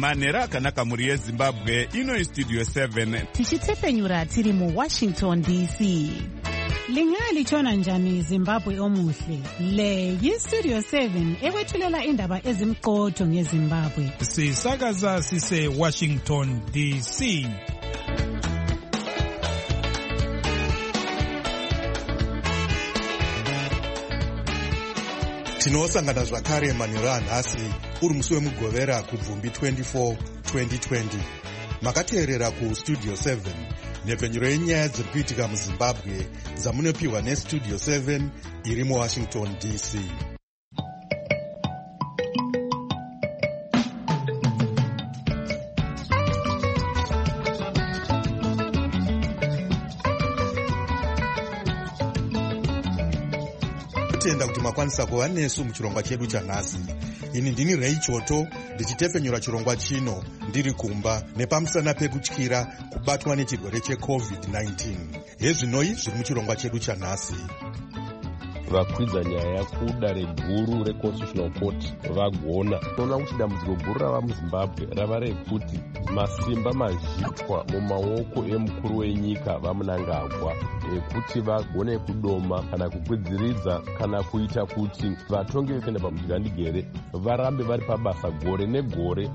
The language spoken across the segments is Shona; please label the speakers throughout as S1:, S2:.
S1: manhero akanaka mhuri yezimbabwe. Ino Studio 7
S2: tichitefenyura tiri muWashington DC.
S3: Lingalitshona njani Zimbabwe omuhle? Le yiStudio 7 ekwethulela indaba ezimqotho ngeZimbabwe.
S4: Sisakaza sise Washington DC.
S5: Tinosangana zvakare manhero anhasi uri musi wemugovera kubvumbi 24 2020. Makateerera kuStudio 7 nhepfenyuro yenyaya dziri kuitika muZimbabwe dzamunopiwa neStudio 7 iri muWashington DC. Tenda kuti makwanisa kuva nesu muchirongwa chedu chanhasi. Ini ndini Ray Choto ndichitefenyura chirongwa chino ndiri kumba nepamusana pekutyira kubatwa nechirwere cheCovid-19. Hezvinoi zviri muchirongwa chedu chanhasi.
S6: Vakwidza nyaya kudare guru reConstitutional Court vagona. Toona kuti dambudziko guru rava muZimbabwe rava rekuti masimba mazhitwa mumaoko emukuru wenyika vaMnangagwa ekuti vagone kudoma kana kukwidziridza kana kuita kuti vatongi vekuenda pamudzirandigere varambe vari pabasa gore negore.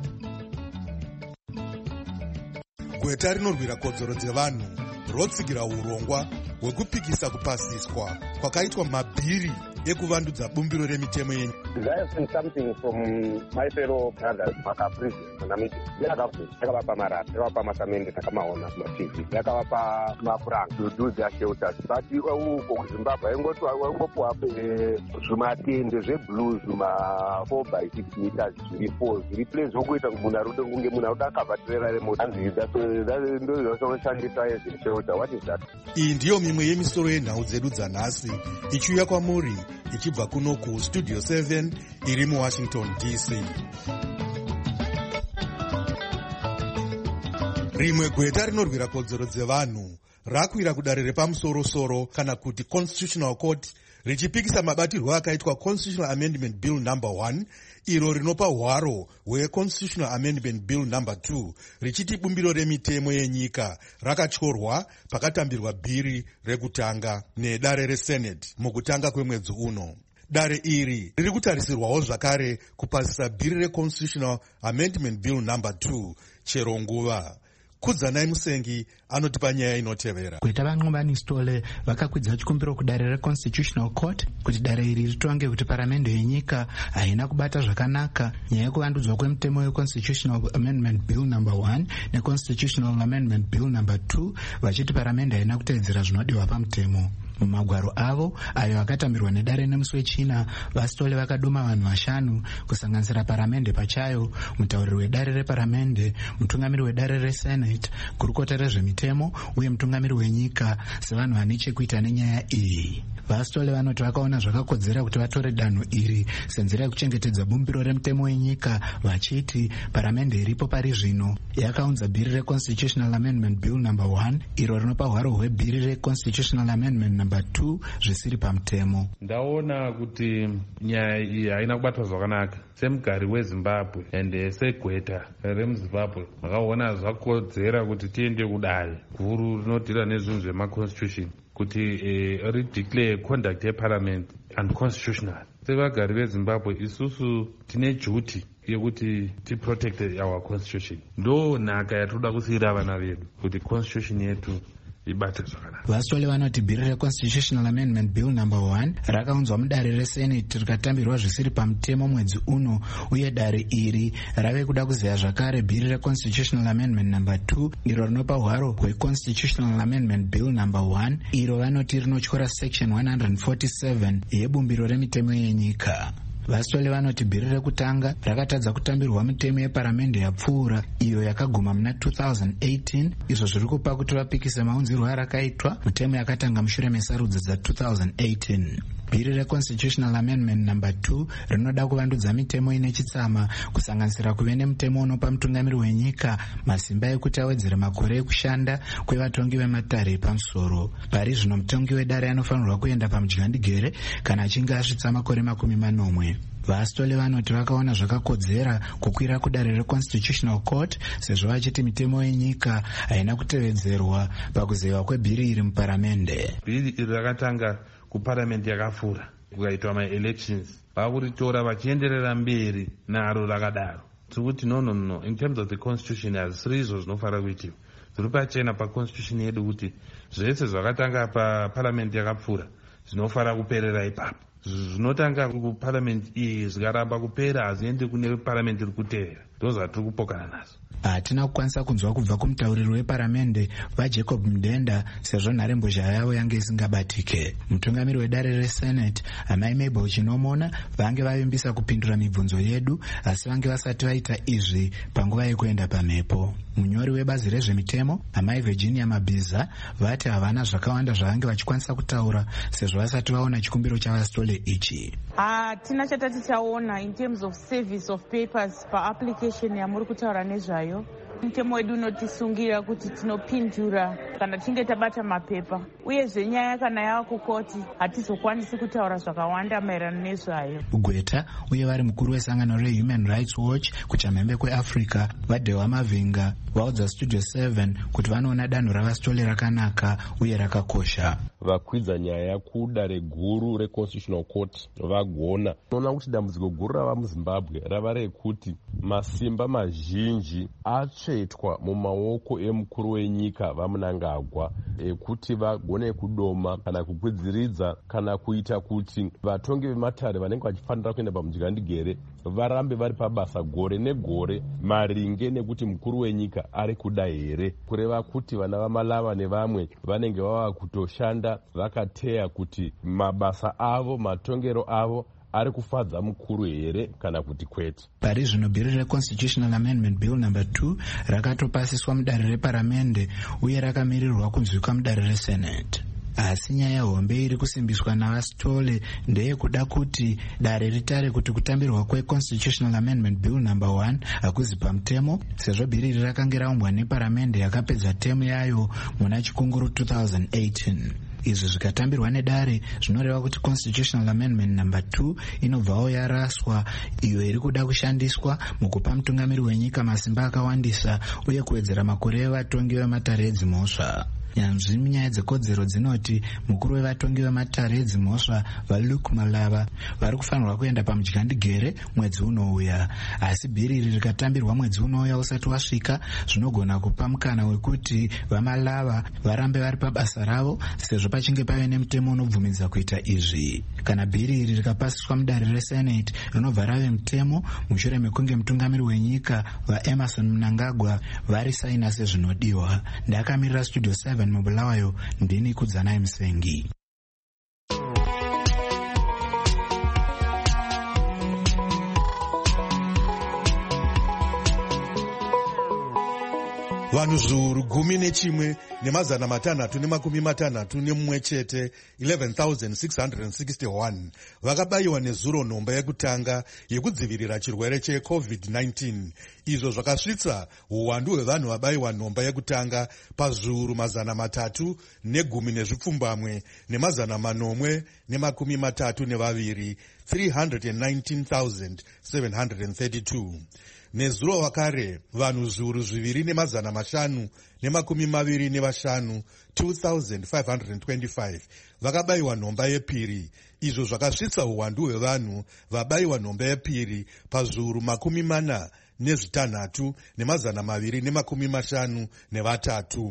S5: Gweta rinorwira kodzero dzevanhu rotsigira urongwa hwekupikisa kupasiswa kwakaitwa mabhiri ekuvandudza bumbiro remitemo yenyu.
S7: I have seen something from my fellow brothers Makaprison Namibia. Yakavapa marata, yakavapa masamende takamaona TV, yakavapa mapuranga to do their shelters. But uko kuZimbabwe ingopuwa zvimatende zveblue zvima 4x6 meters zviripo zviri place zvokuita munhu arikuda akabhatirera remoto. Ndo zvanoshandisa as a shelter. What is that?
S5: Iyi ndiyo mimwe yemisoro yenhau dzedu dzanhasi ichiuya kwamuri ichibva kuno kuStudio 7 iri muWashington DC. Rimwe gweta rinorwira kodzero dzevanhu rakwira kudare repamusoro-soro kana kuti Constitutional Court richipikisa mabatirwo akaitwa Constitutional Amendment Bill No. 1 iro rinopa hwaro hweConstitutional Amendment Bill No. 2 richiti bumbiro remitemo yenyika rakatyorwa pakatambirwa bhiri rekutanga nedare reSenate mukutanga kwemwedzi uno. Dare iri riri kutarisirwawo zvakare kupasisa bhiri reConstitutional Amendment Bill No. 2 chero nguva. Kudzanai Musengi anotipa nyaya inotevera.
S8: Gweta vaNqombani-Stole vakakwidza chikumbiro kudare reConstitutional Court kuti dare iri ritonge kuti paramende yenyika haina kubata zvakanaka nyaya yekuvandudzwa kwemutemo weConstitutional Amendment Bill No. 1 neConstitutional Amendment Bill No. 2 vachiti paramende haina kutevedzera zvinodiwa pamutemo. Mumagwaro avo ayo akatambirwa nedare nemusi wechina, vaStole vakaduma vanhu 5 kusanganisira paramende pachayo, mutauriri wedare reparamende, mutungamiri wedare reSenate, gurukota rezvemitemo uye mutungamiri wenyika sevanhu vane chekuita nenyaya iyi. VaStole vanoti vakaona zvakakodzera kuti vatore danho iri senzira yekuchengetedza bumbiro remutemo wenyika vachiti paramende iripo pari zvino yakaunza bhiri reConstitutional Amendment Bill No. 1 iro rinopa hwaro hwebhiri reConstitutional Amendment No. 2 zvisiri pamutemo.
S9: Ndaona kuti nyaya iyi haina kubatwa zvakanaka. Semugari weZimbabwe ende segweta remuZimbabwe makaona zvakodzera kuti tiende kudare guru rinodhira nezvinhu zvemaconstitution kuti rideclare conduct yeparliament unconstitutional. Sevagari veZimbabwe isusu tine duty yekuti tiprotect our constitution. Ndo nhaka yatoda kusiyira vana vedu kuti constitution yetu ibate zvakanaka.
S8: VaStole vanoti bhiri reConstitutional Amendment Bill No. 1 rakaunzwa mudare reSenate rikatambirwa zvisiri pamutemo mwedzi uno, uye dare iri rave kuda kuziva zvakare bhiri reConstitutional Amendment No. 2 iro rinopa hwaro hweConstitutional Amendment Bill No. 1 iro vanoti rinotyora section 147 yebumbiro remitemo yenyika. VaStole vanoti bhiri rekutanga rakatadza kutambirwa mitemo yeparamende yapfuura iyo yakaguma muna 2018, izvo zviri kupa kuti vapikise maunzirwo arakaitwa mitemo yakatanga mushure mesarudzo dza 2018. Bhiri reconstitutional amendment number 2 rinoda kuvandudza mitemo ine chitsama kusanganisira kuve nemutemo unopa mutungamiri wenyika masimba ekuti awedzere makore ekushanda kwevatongi vematare epamusoro. Pari zvino mutongi wedare anofanirwa kuenda pamudyandegere kana achinge asvitsa makore 40. Vastole vanoti vakaona zvakakodzera kukwira kudare reconstitutional court sezvo vachiti mitemo yenyika haina kutevedzerwa pakuzewa kwebhiri iri muparamende.
S9: Bhiri iri rakatanga kuparamende yakafura kukaitwa maelections vakuritora vachienderera mberi naro rakadaro. Tiri kuti no in terms of the constitution hazvisiri izvo zvinofara kuitiwa. Zviri pachena paconstitution yedu kuti zvese zvakatanga paparamende yakapfuura zvinofara kuperera ipapo. Zvinotanga kuparamende iyi zvikaramba kupera haziendi kune paramende iri kuteera. Ndozvatiri kupokana nazo.
S8: Hatina kukwanisa kunzwa kubva kumutauriri weparamende vaJacob Mdenda sezvo nharembozha yavo yange isingabatike. Mutungamiri wedare resenate amai Mabel Chinomona vange vavimbisa kupindura mibvunzo yedu asi vange vasati vaita izvi panguva yekuenda pamhepo. Munyori webazi rezvemitemo amai Virginia Mabhiza vati havana zvakawanda zvavange vachikwanisa kutaura sezvo vasati vaona chikumbiro chavastole ichi.
S10: Hatina chatati taona in terms of service of papers paapplication yamuri kutaura nezvayo. Mutemo wedu unotisungira kuti tinopindura kana tinge tabata mapepa, uyezve nyaya kana yava kukoti hatizokwanisi kutaura zvakawanda maererano nezvayo.
S8: Gweta uye vari mukuru wesangano reHuman Rights Watch kuchamhembe kweAfrica vaDewa Mavinga vaudza Studio 7 kuti vanoona danho ravastole rakanaka uye rakakosha.
S6: Vakwidza nyaya kudare guru reconstitutional court vagona. Unoona kuti dambudziko guru rava muZimbabwe rava rekuti masimba mazhinji atsvetwa mumaoko emukuru wenyika vaMnangagwa ekuti vagone kudoma kana kukwidziridza kana kuita kuti vatongi vematare vanenge vachifanira kuenda pamudyandegere varambe vari pabasa gore negore maringe nekuti mukuru wenyika ari kuda here, kureva kuti vana vaMalava nevamwe vanenge vava kutoshanda vakateya kuti mabasa avo matongero avo ari kufadza mukuru here kana kuti kwete.
S8: Pari zvino bhiri reconstitutional amendment bill number 2 rakatopasiswa mudare reparamende uye rakamirirwa kunzwika mudare resenate. Asi nyaya hombe iri kusimbiswa navastole ndeyekuda kuti dare ritare kuti kutambirwa kweconstitutional amendment bill number 1 hakuzi pamutemo sezvo bhiri iri rakange raumbwa neparamende yakapedza temu yayo muna chikunguru 2018. Izvi zvikatambirwa nedare zvinoreva kuti constitutional amendment number 2 inobvawo yaraswa, iyo iri kuda kushandiswa mukupa mutungamiri wenyika masimba akawandisa uye kuwedzera makore evatongi vematare edzimhosva. Nyanzvi munyaya dzekodzero dzinoti mukuru wevatongi vematare edzimhosva vaLuke Malava vari kufanirwa kuenda pamudyandegere mwedzi unouya, asi bhiri iri rikatambirwa mwedzi unouya usati wasvika zvinogona kupa mukana wekuti vaMalava varambe vari pabasa ravo sezvo pachinge pave nemutemo unobvumidza kuita izvi. Kana bhiri iri rikapasiswa mudare resenate rinobva rave mutemo mushure mekunge mutungamiri wenyika vaEmerson Mnangagwa vari saina sezvinodiwa. Ndakamirira Studio 7 mubulawayo ndini kudzanai Musengi.
S5: Vanhu zviuru 11 nemazana 661 chete 11,661 vakabayiwa nezuro nhomba yekutanga yekudzivirira chirwere cheCovid-19. Izvo zvakasvitsa uwandu hwevanhu vabayiwa nhomba yekutanga pazviuru 310 nemazana 832 319,732. Nezuro vakare vanhu zviuru 2 nemazana 525 2,525 vakabayiwa nhomba yepiri. Izvo zvakasvitsa uwandu hwevanhu vabayiwa nhomba yepiri pazviuru 46 nemazana 253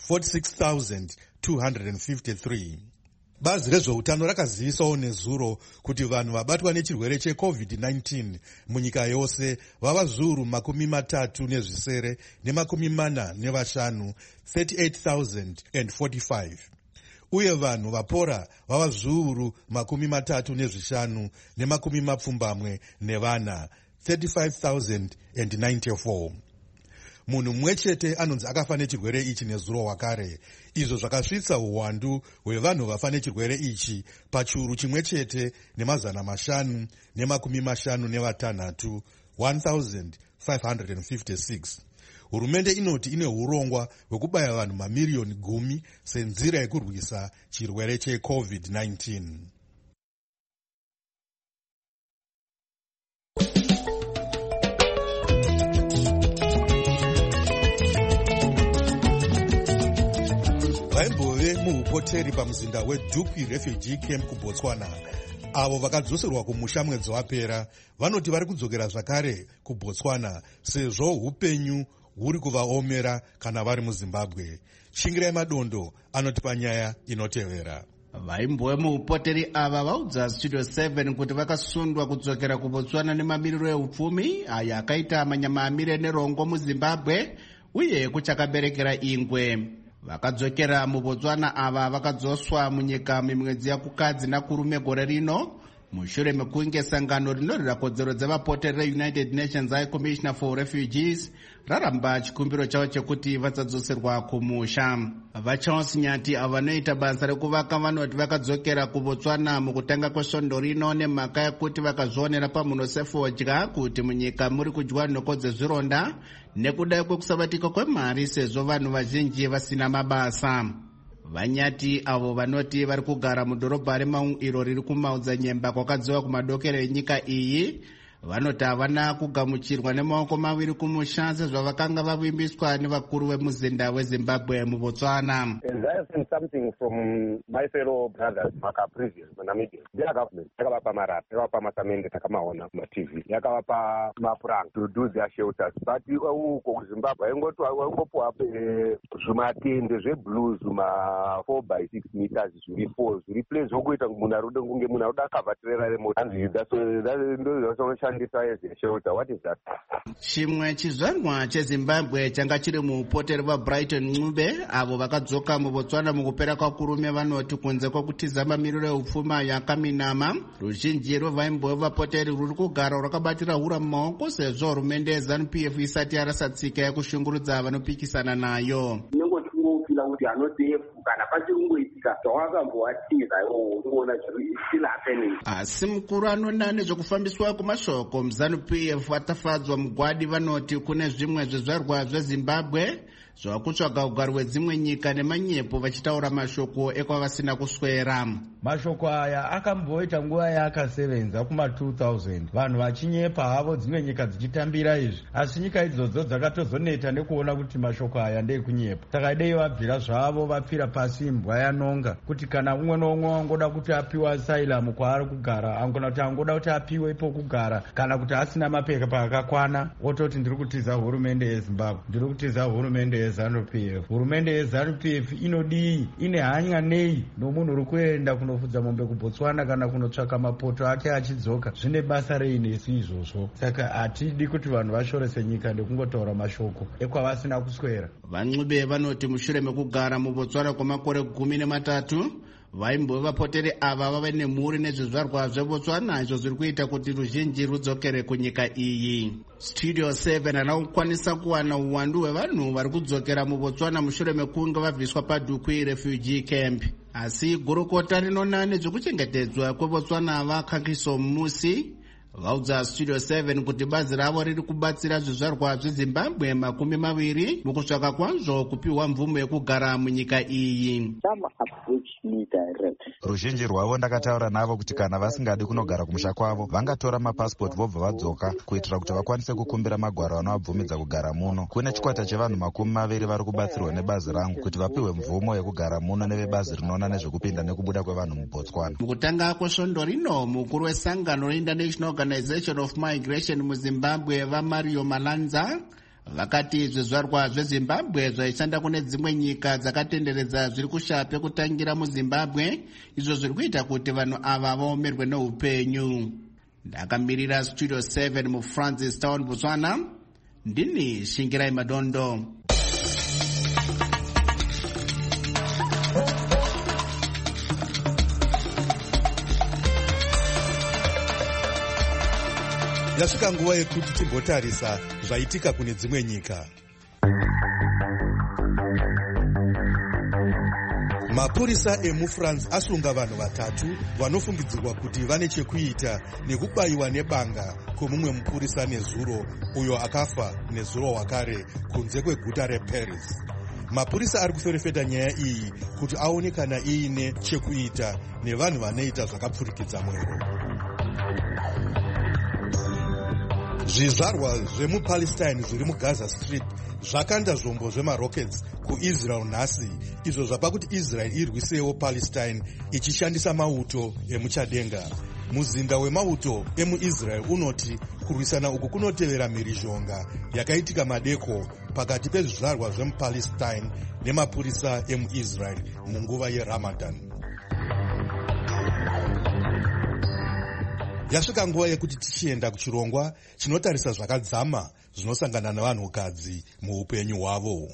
S5: 46,253. Bazi rezveutano rakazivisawo nezuro kuti vanhu vabatwa nechirwere cheCovid-19 munyika yose vava zviuru 37 45 38,045 uye vanhu vapora vava zviuru 35 34 35,094. munhu mumwe chete anonzi akafa nechirwere ichi nezuro wakare, izvo zvakasvitsa uwandu hwevanhu vafa nechirwere ichi pachiuru chimwe chete ne556 1556. Hurumende inoti ine urongwa hwekubaya vanhu mamiriyoni 10 senzira yekurwisa chirwere cheCovid-19. Vaimbove muhupoteri pamuzinda weDukwi Refugee Camp kuBotswana. Avo vakadzoserwa kumusha mwedzi wapera vanoti vari kudzokera zvakare kuBotswana sezvo upenyu huri kuvaomera kana vari muZimbabwe. Shingirai Madondo anotipa nyaya inotevera.
S11: Vaimbove muhupoteri ava vaudza Studio 7 kuti vakasundwa kudzokera kuBotswana nemamiriro eupfumi aya akaita manyama amire nerongo muZimbabwe uye kuchakaberekera ingwe. Vakadzokera muBotswana ava vakadzoswa munyika mimwedzi yakukadzi nakurume gore rino mushure mekunge sangano rinorira kodzero dzevapoteri reUnited Nations High Commissioner for Refugees raramba chikumbiro chavo chekuti vadzadzoserwa kumusha. VaCharles Nyati avo vanoita basa rekuvaka vanoti vakadzokera kuBotswana mukutanga kwesvondo rino nemhaka yekuti vakazvionera pamhuno sefodya kuti munyika muri kudyiwa nhoko dzezvironda nekuda kwekusabatika kwemari sezvo vanhu vazhinji vasina mabasa. Vanyati avo vanoti vari kugara mudhorobha reMau iro riri kumaodzanyemba kwakadziwa kumadokero enyika iyi vanoti havana kugamuchirwa nemaoko maviri kumusha sezvavakanga vavimbiswa nevakuru vemuzinda weZimbabwe muBotswana.
S7: And I have seen something from my fellow brothers previous Namibia. Their government yakavapa marata, yakavapa masamende takamaona TV, yakavapa mapuranga to do their shelters. But uko kuZimbabwe waingopuwa zvimatende zveblue zvima 4x6 meters zviri 4 zviri place zvokuita munhu arode kunge munhu aroda akavhatirera remota. What is that?
S11: Chimwe chizvarwa cheZimbabwe changa chiri muhupoteri vaBrighton Ncube avo vakadzoka muBotswana mukupera kwakurume vanoti kunze kwokutiza mamiriro eupfumi yakaminama ruzhinji rwevaimbove vapoteri ruri kugara rwakabatira hura mumaoko sezvo hurumende yeZANU-PF isati yarasa tsika yekushungurudza vanopikisana nayo.
S12: Kuti anodefu kana pachirungoitika zvawakambowatiza unoona zviri still happening.
S11: Asi mukuru anoona nezvekufambiswa kwemashoko muZANU-PF atafadzwa mugwadi vanoti kune zvimwe zvezvarwa zveZimbabwe zvakutsvaga ugaro hwedzimwe nyika nemanyepo vachitaura mashoko ekwavasina kuswera.
S13: Mashoko aya akamboita nguva yaakasevenza kuma2000 vanhu vachinyepa havo dzimwe nyika dzichitambira izvi, asi nyika idzodzo dzakatozoneta nekuona kuti mashoko aya ndeekunyepa. Saka dei vabvira zvavo vapfira pasi imbwa yanonga kuti kana umwe noumwe angoda kuti apiwe asylum kwaari kugara, angona kuti angoda kuti apiwe ipo kugara, kana kuti asina mapepa akakwana ototi ndiri kutiza hurumende yeZimbabwe, ndiri kutiza hurumende yeZANU-PF. Hurumende yeZANU-PF inodii? Ine hanya nei nomunhu uri kuenda kunofudza mombe kuBotswana kana kunotsvaka mapoto ake achidzoka? Zvine basa rei nesu izvozvo? Saka hatidi kuti vanhu vashorese nyika ndekungotaura mashoko ekwavasina kuswera.
S11: VaNcube vanoti mushure mekugara muBotswana kwamakore 13 vaimbove vapoteri ava vave nemhuri nezvizvarwa zveBotswana izvo zviri kuita kuti ruzhinji rudzokere kunyika iyi. Studio 7 hana kukwanisa kuwana uwandu hwevanhu vari kudzokera muBotswana mushure mekunge vabviswa paDukwi Refugee Camp. Asi gurukota rinona nezvekuchengetedzwa kweBotswana vaKhankiso Musi vaudza Studio 7 kuti bazi ravo riri kubatsira zvizvarwa zveZimbabwe 20 mukutsvaka kwazvo kupiwa mvumo yekugara munyika iyi.
S14: Ruzhinji rwavo ndakataura navo kuti kana vasingadi kunogara kumusha kwavo vangatora mapasipoti vobva vadzoka kuitira kuti vakwanise kukumbira magwaro anovabvumidza kugara muno. Kune chikwata chevanhu 20 vari kubatsirwa nebazi rangu kuti vapiwe mvumo yekugara muno nevebazi rinoona nezvekupinda nekubuda kwevanhu muBotswana.
S11: Mukutanga kwesvondo rino mukuru wesangano reInternational Organization of Migration muZimbabwe vaMario Malanza vakati zvizvarwa zveZimbabwe zvaishanda kune dzimwe nyika dzakatenderedza zviri kushape kutangira muZimbabwe izvo zviri kuita kuti vanhu ava vaomerwe neupenyu. Ndakamirira Studio 7 muFrancis Town Botswana, ndini Shingirai Madondo.
S5: Yasvika nguva yekuti timbotarisa zvaitika kune dzimwe nyika. Mapurisa emuFrance asunga vanhu vatatu vanofungidzirwa kuti vane chekuita nekubayiwa nebanga kwemumwe mupurisa nezuro uyo akafa nezuro wakare kunze kweguta reParis. Mapurisa ari kuferefeta nyaya iyi kuti aone kana iine chekuita nevanhu vanoita zvakapfurikidza mwero. Zvizvarwa zvemupalestine zviri muGaza Strip zvakanda zvombo zvemarockets kuIsrael nhasi, izvo zvapa kuti Israel irwisewo Palestine ichishandisa mauto emuchadenga. Muzinda wemauto emuIsrael unoti kurwisana uku kunotevera mhirizhonga yakaitika madeko pakati pezvizvarwa zvemupalestine nemapurisa emuIsrael munguva yeRamadan. Yasvika nguva yekuti tichienda kuchirongwa chinotarisa zvakadzama zvinosangana navanhukadzi muupenyu hwavo.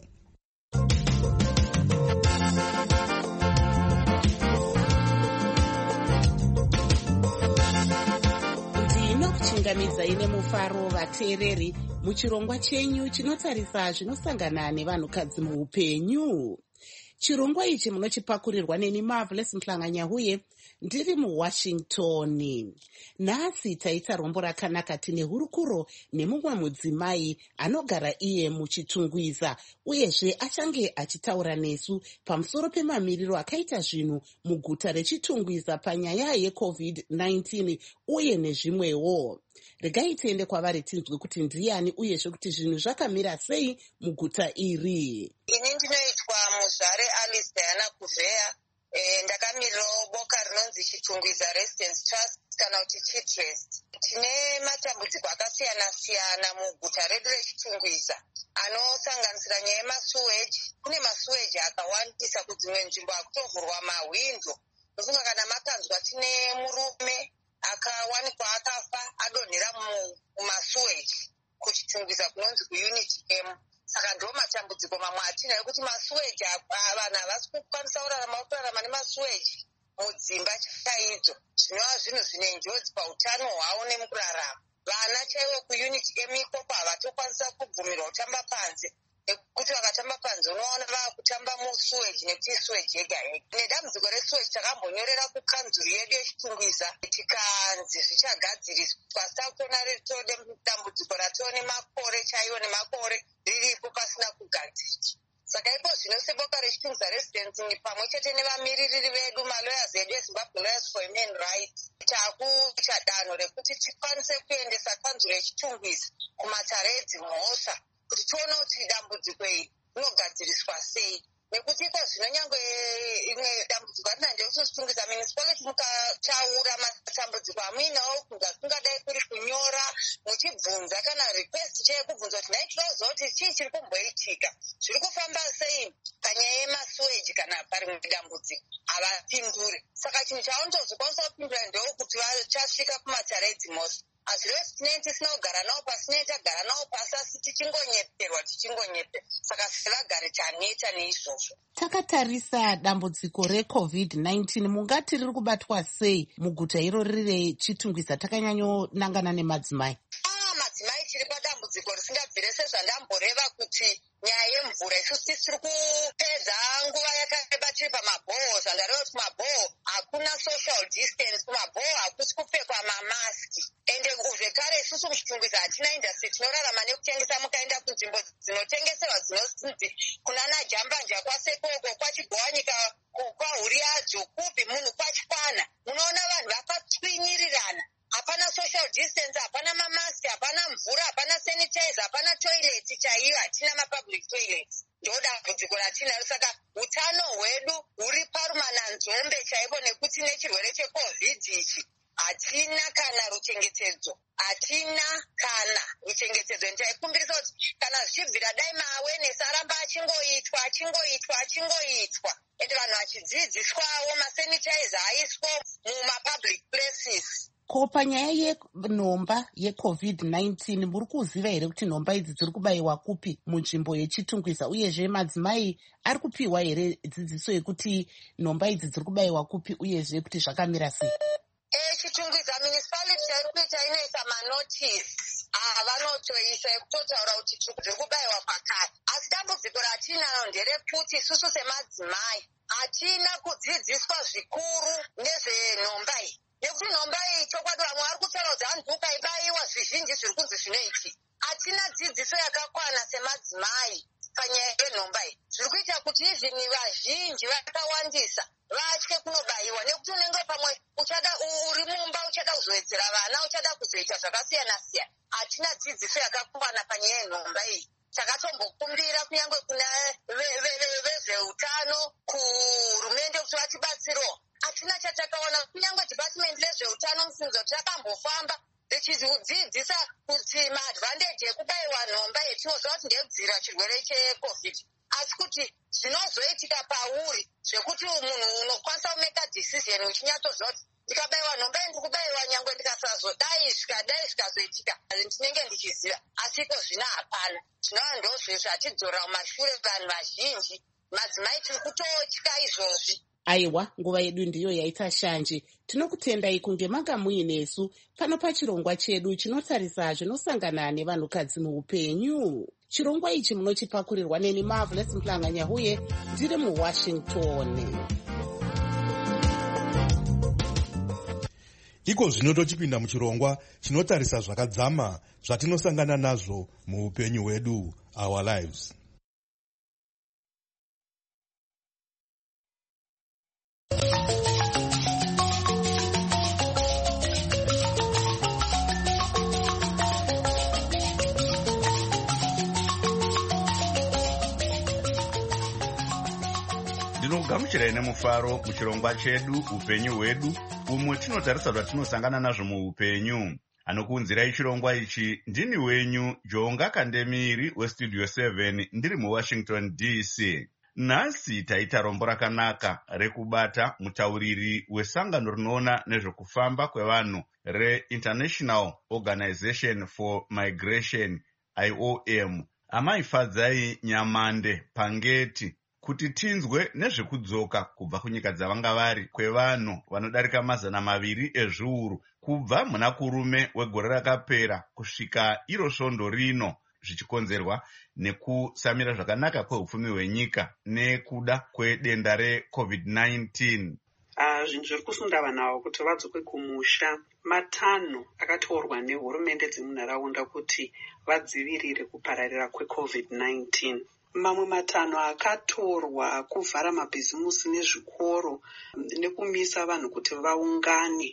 S2: Ndinokuchingamidzai nemufaro vateereri muchirongwa chenyu chinotarisa zvinosangana nevanhukadzi muupenyu. Chirongwa ichi munochipakurirwa neni Marvelous Mhlanganya ndiri muWashington. Nhasi taita rombo rakanaka tine hurukuro nemumwe mudzimai anogara iye muchitungwiza uyezve achange achitaura nesu pamusoro pemamiriro akaita zvinhu muguta rechitungwiza panyaya yeCovid-19 uye nezvimwewo. Regai tiende kwavari tinzwe kuti ndiani uyezve kuti zvinhu zvakamira sei muguta iri.
S15: Ini ndinoitwa Muzvare Alice Diana Kuvheya. Ndakamirirawo boka rinonzi Chitungwiza Residence Trust kana kuti Chitrust. Tine matambudziko akasiyana-siyana muguta redu rechitungwiza anosanganisira nyaya yemasuweji. Kune masuweji akawandisa kudzimwe nzvimbo akutovhurwa mahwindo. Ndofunga kana makanzwa tine murume akawanikwa akafa adonhera mumasuweji kuchitungwiza kunonzi kuUnity M. Saka ndo matambudziko mamwe atinayo kuti masuweji vanhu havasi kukwanisa kurarama nemasuweji mudzimba chaidzo. Zvinova zvinhu zvine njodzi pautano hwavo nemukurarama. Vana chaivo kuUnity M ikoko havatokwanisa kubvumirwa kutamba panze, nekuti vakatamba panze unoona vakutamba musuweji nekuti isuweji yega yega. Nedambudziko resuweji takambonyorera kukanzuru yedu yechitungwiza tikanzi zvichagadziriswa. Takuona ritode dambudziko ratoo nemakore chaivo nemakore riripo pasina kugadziriswa. Saka ipo zvino seboka rechitungwiza residence pamwe chete nevamiririri vedu malawyers edu eZimbabwe Lawyers for Human Rights takuita danho rekuti tikwanise kuendesa kanzuro yechitungwiza kumatare edzimhosva kuti tione kuti dambudziko iri rinogadziriswa sei. Nekuti iko zvino nyangwe imwe dambudziko atina ndekuti chitungwiza municipality mukataura matambudziko amuinawo kunga kungadai kuri kunyora muchibvunza kana request chekubvunza kuti nhai tinoziva kuti chii chiri kumboitika, zviri kufamba sei panyaya yemasuweji kana parimwe dambudziko havapindure. Saka chinhu chavanotozokwanisa kupindura ndeukuti vachasvika kumatare edzimhosva. Hazvirevo tinei tisina kugara navo pasi, nei tagara navo pasi asi tichingonyeperwa. Saka sevagari chaneta neizvozvo.
S2: Takatarisa dambudziko reCovid-19 mungati riri kubatwa sei muguta irori rechitungwiza takanyanyonangana nemadzimai?
S15: Madzimai tiri padambudziko risingabvire sezvandamboreva kuti nyaya yemvura. Isusu tiri kupedza nguva yakareba tiri pamabhoho. Zvandareva kuti kumabhoho hakuna social distance, kumabhoho hakusi kupfekwa mamaski. Ende zvekare isusu muchitungwiza hatina industry, tinorarama nekutengesa. Mukaenda kunzvimbo dzinotengeserwa dzinonzi kunana Jambanja kwasekoko kwachigowanyika kwaHuriadzo kupi munhu kwachikwana, munoona vanhu vakatsvinyirirana. Hapana social distance, hapana mamaski, hapana mvura, hapana sanitizer, hapana toilets chaiyo, hatina mapublic toilets. Ndo dambudziko ratinayo. Saka utano hwedu huri parumananzombe chaipo nekuti nechirwere cheCovid ichi hatina kana ruchengetedzo. Ndaikumbirisa kuti kana zvichibvira dai maawenesi aramba achingoitwa. Ende vanhu vachidzidziswawo masanitizer aiswa mumapublic places.
S2: Ko panyaya yenhomba yeCovid-19 muri kuziva here kuti nhomba idzi dziri kubayiwa kupi munzvimbo yechitungwiza, uyezve madzimai ari kupiwa here dzidziso yekuti nhomba idzi dziri kubayiwa kupi uyezve kuti zvakamira sei?
S15: Chitungwiza municipality chairi kuita inoisa manotisi vanotoisa ekutotaura kuti tiri kubayiwa pakare. Asi dambudziko ratinaro nderekuti isusu semadzimai hatina kudzidziswa zvikuru nezvenhomba iyi. Nekuti nhomba iyi chokwadi vamwe vari kutaura kuti hanzi ukaibayiwa zvizhinji zviri kunzi zvinoiti. Hatina dzidziso yakakwana semadzimai panyaya yenhomba iyi. Zviri kuita kuti izvini vazhinji vakawandisa vatye kunobayiwa nekuti unenge pamwe uchada uri mumba uchada kuzowedzera vana uchada kuzoita zvakasiyana-siyana. Hatina dzidziso yakakwana panyaya yenhomba iyi. Takatombokumbira kunyange kuna vezveutano kuhurumende kuti vatibatsirewo. Hatina chatakaona kunyange dhipatimendi rezveutano musinzo takambofamba richidzidzisa kuti maadvantage ekubayiwa nhomba yetinoziva kuti ndeyekudzivirira chirwere cheCOVID. Asi kuti zvinozoitika pauri zvekuti munhu unokwanisa kumeka decision uchinyatsoziva kuti ndikabayiwa nhomba ndiri kubayiwa nyangwe ndikasazodai zvikadai zvikazoitika ndinenge ndichiziva. Asi iko zvino hapana. Zvinova ndozvo zvatidzorera mumashure vanhu vazhinji. Madzimai tiri kutotya izvozvi.
S2: Aiwa, nguva yedu ndiyo yaita shanje. Tinokutendai kunge manga muinesu pano pachirongwa chedu chinotarisa zvinosangana nevanhukadzi muupenyu. Chirongwa ichi munochipakurirwa neni Marvelous Mhlanga-Nyahuye ndiri muWashington.
S5: Iko zvino tochipinda muchirongwa chinotarisa zvakadzama zvatinosangana nazvo muupenyu hwedu, our lives.
S16: Ndinogamuchirai nemufaro muchirongwa chedu upenyu hwedu, umwe tinotarisa zvatinosangana nazvo muupenyu. Anokuunzirai chirongwa ichi ndini wenyu Jonga Kandemiri westudio 7 ndiri muWashington DC. Nhasi taita rombo rakanaka rekubata mutauriri wesangano rinoona nezvekufamba kwevanhu reInternational Organization for Migration, IOM, Amaifadzai Nyamande Pangeti, kuti tinzwe nezvekudzoka kubva kunyika dzavanga vari kwevanhu vanodarika 200 ezviuru kubva muna kurume wegore rakapera kusvika iro svondo rino, zvichikonzerwa nekusamira zvakanaka kweupfumi hwenyika nekuda kwedenda reCOVID-19.
S17: Zvinhu zviri kusunda vanhu avo kuti vadzoke kumusha matanho akatorwa nehurumende dzemunharaunda kuti vadzivirire kupararira kweCOVID-19. Mamwe matanho akatorwa kuvhara mabhizimusi nezvikoro nekumisa vanhu kuti vaungane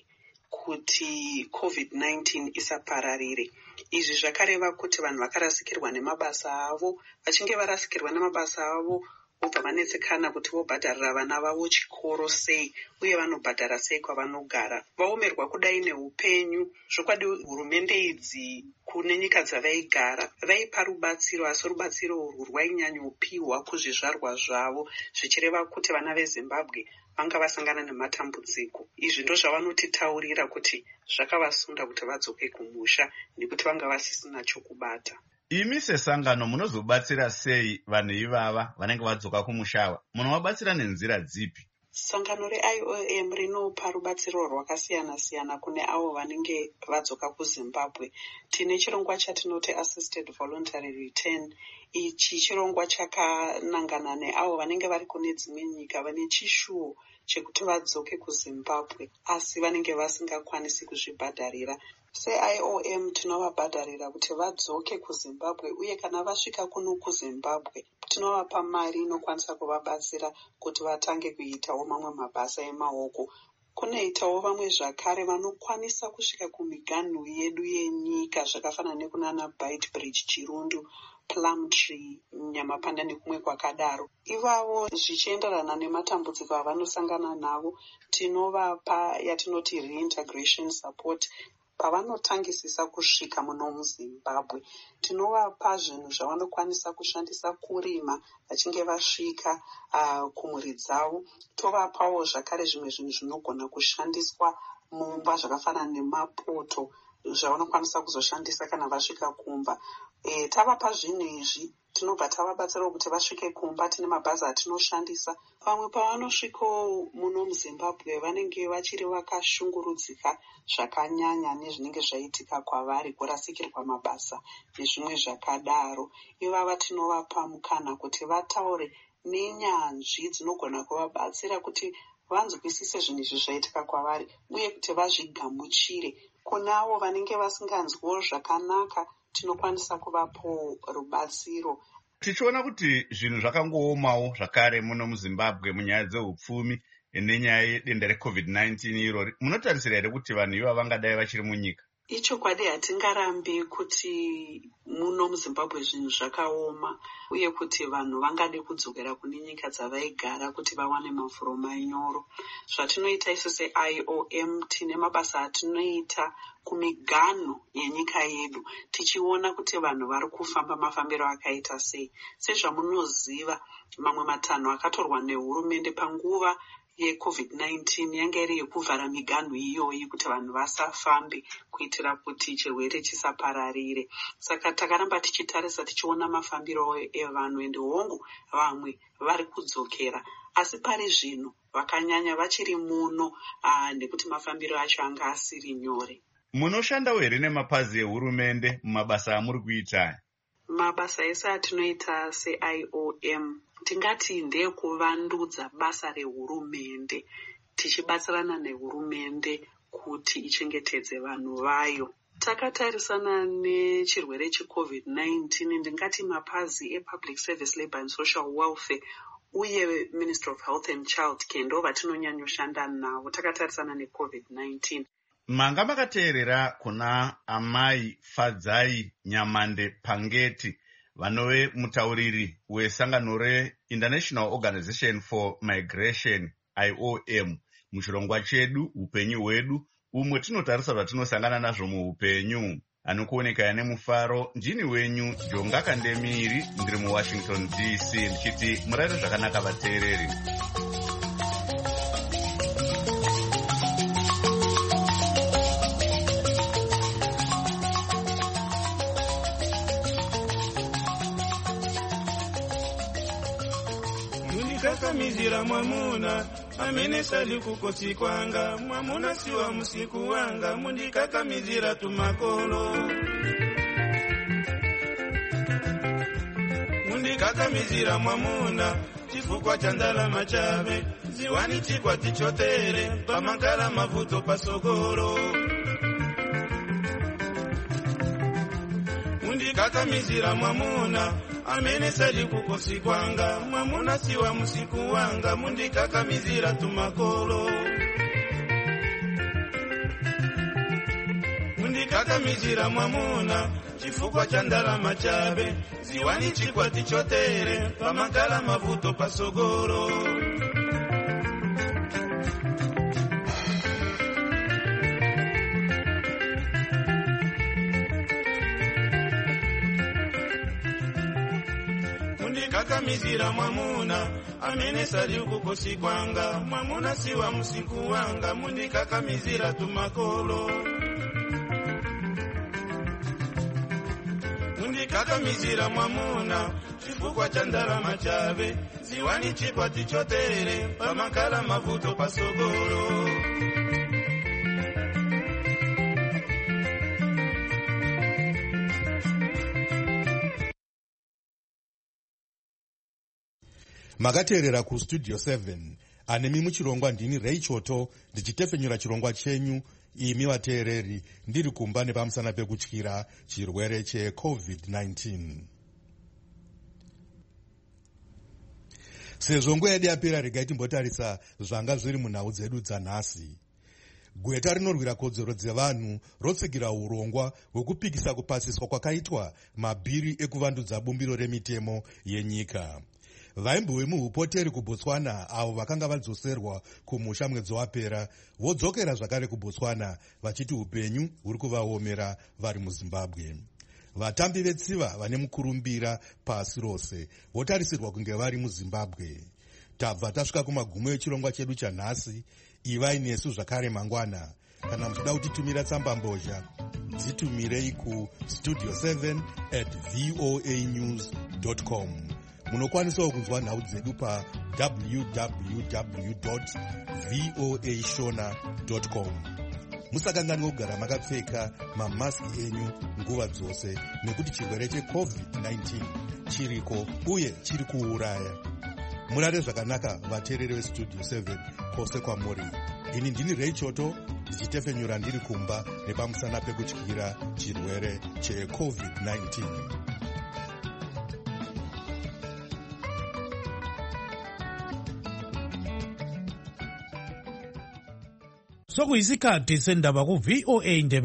S17: kuti COVID-19 isapararire. Izvi zvakareva kuti vanhu vakarasikirwa nemabasa avo, vachinge varasikirwa nemabasa avo vobva vanetsekana kuti vobhadharira vana vavo chikoro sei uye vanobhadhara sei kwavanogara. Vaomerwa kudai neupenyu. Zvokwadi hurumende idzi kune nyika dzavaigara vaipa rubatsiro, asi rubatsiro urwu rwainyanyopihwa kuzvizvarwa zvavo, zvichireva kuti vana veZimbabwe vanga vasangana nematambudziko. Izvi ndo zvavanotitaurira kuti zvakavasunda kuti vadzoke kumusha nekuti vanga vasisina chokubata.
S16: Imi sesangano munozobatsira sei vanhu ivava vanenge vadzoka kumusha? Munovabatsira nenzira dzipi?
S17: Sangano reIOM rinopa rubatsiro rwakasiyana-siyana kune avo vanenge vadzoka kuZimbabwe. Tine chirongwa chatinoti Assisted Voluntary Return. Ichi chirongwa chakanangana neavo vanenge vari kune dzimwe nyika vane chishuwo chekuti vadzoke kuZimbabwe asi vanenge vasingakwanisi kuzvibhadharira. SeIOM tinovabhadharira kuti vadzoke kuZimbabwe uye kana vasvika kuno kuZimbabwe tinovapa mari inokwanisa kuvabatsira kuti vatange kuitawo mamwe mabasa emaoko. Kunoitawo vamwe zvakare vanokwanisa kusvika kumiganhu yedu yenyika zvakafanana nekunana Beitbridge, Chirundu, Plumtree, Nyamapanda nekumwe kwakadaro. Ivavo zvichienderana nematambudziko avanosangana navo tinovapa yatinoti reintegration support. Pavanotangisisa kusvika muno muZimbabwe tinovapa zvinhu zvavanokwanisa kushandisa kurima vachinge vasvika kumhuri dzavo. Tovapawo zvakare zvimwe zvinhu zvinogona kushandiswa mumba zvakafanana nemapoto zvavanokwanisa kuzoshandisa kana vasvika kumba. Tavapa zvinhu izvi tinobva tavabatsirawo kuti vasvike kumba. Tine mabhazi atinoshandisa. Vamwe pavanosvikawo muno muZimbabwe vanenge vachiri vakashungurudzika zvakanyanya nezvinenge zvaitika kwavari, kurasikirwa mabasa nezvimwe zvakadaro. Ivava tinovapa mukana kuti vataure nenyanzvi dzinogona kuvabatsira kuti vanzwisise zvinhu izvi zvaitika kwavari uye kuti vazvigamuchire. Kunavo vanenge vasinganzwiwo zvakanaka, tinokwanisa kuvapo rubatsiro.
S16: Tichiona kuti zvinhu zvakangoomawo zvakare muno muZimbabwe munyaya dzeupfumi nenyaya yedenda reCovid-19 irori, munotarisira here kuti vanhu iva vangadai vachiri munyika?
S17: Ichokwadi, hatingarambi kuti muno muZimbabwe zvinhu zvakaoma uye kuti vanhu vangade kudzokera kune nyika dzavaigara kuti vawane mafuro manyoro. Zvatinoita isu seIOM, tine mabasa atinoita kumiganho yenyika yedu, tichiona kuti vanhu vari kufamba mafambiro akaita sei. Sezvamunoziva, mamwe matanho akatorwa nehurumende panguva yeCovid-19 yanga iri yekuvhara miganho iyoyi kuti vanhu vasafambe kuitira kuti chirwere chisapararire. Saka takaramba tichitarisa tichiona mafambiro evanhu ende hongu vamwe vari kudzokera, asi pari zvino vakanyanya vachiri muno nekuti mafambiro acho anga asiri nyore.
S16: Munoshandawo here nemapazi ehurumende mumabasa amuri kuita?
S17: Mabasa ese atinoita seIOM tingati ndekuvandudza basa rehurumende, tichibatsirana nehurumende kuti ichengetedze vanhu vayo. Takatarisana nechirwere cheCovid-19, ndingati mapazi ePublic Service, Labour and Social Welfare uye Ministry of Health and Child Care ndo vatinonyanyoshanda navo takatarisana neCovid-19.
S16: Manga makateerera kuna amai Fadzai Nyamande Pangeti, vanove mutauriri wesangano reInternational Organization for Migration, IOM, muchirongwa chedu upenyu hwedu, umwe tinotarisa zvatinosangana nazvo muupenyu. Anokuoneka nemufaro, ndini wenyu Jonga Kandemiri, ndiri muWashington DC, ndichiti murare zvakanaka vateereri.
S18: Mizira mwamuna amene sali kukosi kwanga, mwamuna siwa musiku wanga, mundikaka mizira tumakolo. Mundikaka mizira mwamuna chifukwa cha ndalama chabe, ziwani chikwa tichotere pamakala mavuto pasogoro. Mundikaka mizira mwamuna amene sali kukosi kwanga, mwamuna siwa musiku wanga, mundikaka mizira tumakolo. Mundikaka mizira mwamuna chifukwa cha ndalama chabe, ziwani chikwa tichotere pamakala mavuto pasogoro. Mundikaka mizira mwamuna amene sali kukosi kwanga, mwamuna siwa musiku wanga, mundikaka mizira tumakolo. Mundikaka mizira mwamuna chifukwa cha ndalama chabe, ziwani chikwa tichotere pamakala mavuto pasogoro.
S5: Makateerera kuStudio 7 anemi muchirongwa ndini Ray Choto ndichitefenyura chirongwa chenyu imi vateereri ndiri kumba nepamusana pekutyira chirwere cheCovid-19. Sezvo nguva yedu yapera, regai timbotarisa zvanga zviri munhau dzedu dzanhasi. Gweta rinorwira kodzero dzevanhu rotsigira urongwa hwekupikisa kupasiswa kwakaitwa mabhiri ekuvandudza bumbiro remitemo yenyika. Vaimbi vemuhupoteri kuBotswana avo vakanga vadzoserwa kumusha mwedzi wapera vodzokera zvakare kuBotswana vachiti upenyu huri kuvaomera vari muZimbabwe. Vatambi vetsiva vane mukurumbira pasi rose votarisirwa kunge vari muZimbabwe. Tabva tasvika kumagumo echirongwa chedu chanhasi. Ivai nesu zvakare mangwana. Kana muchida kutitumira tsamba mbozha, dzitumirei kustudio7@voanews.com. voa@voashona.com. Munokwanisawo kunzwa nhau dzedu pa www.voashona.com. Musakanganwe kugara makapfeka mamaski enyu nguva dzose nekuti chirwere cheCovid-19 chiriko uye chiri kuuraya. Murare zvakanaka vateereri vestudio 7 kwose kwamuri. Ini ndini Ray Choto ndichitefenyura ndiri kumba nepamusana pekutyira chirwere cheCovid-19.
S4: Sokuyisikhathi sendaba ku VOA Indebe